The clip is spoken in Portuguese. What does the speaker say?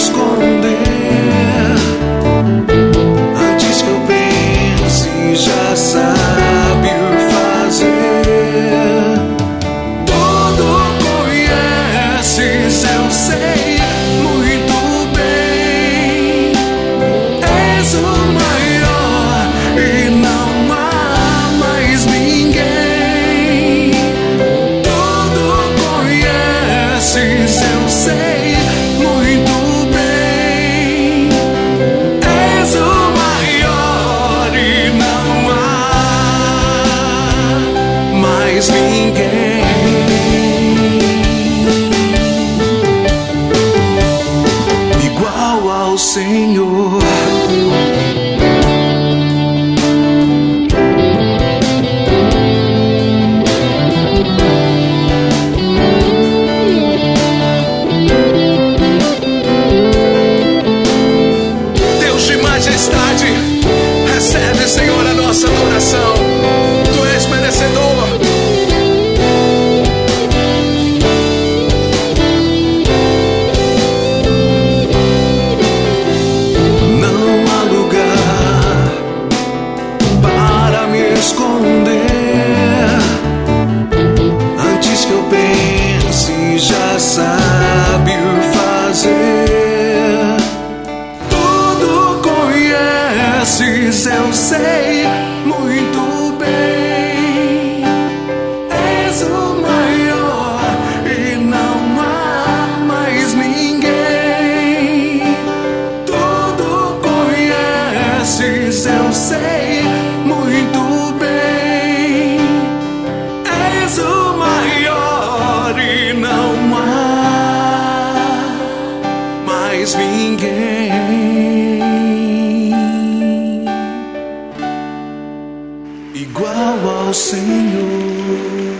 esconder. Antes que eu pense, já sabe o fazer. Tudo conheces, eu sei muito bem. És o maior e não há mais ninguém. Tudo conheces, eu sei muito bem. És o maior e não há mais ninguém. Igual ao Senhor. Deus de majestade, recebe, Senhor, a nossa adoração. Tu és merecedor. Não há lugar para me esconder. Antes que eu pense, já sabe o fazer. Tudo conheces, eu sei muito bem. És o maior e não há mais ninguém. Tudo conheces, eu sei muito bem. És o maior e não há mais ninguém igual ao Senhor.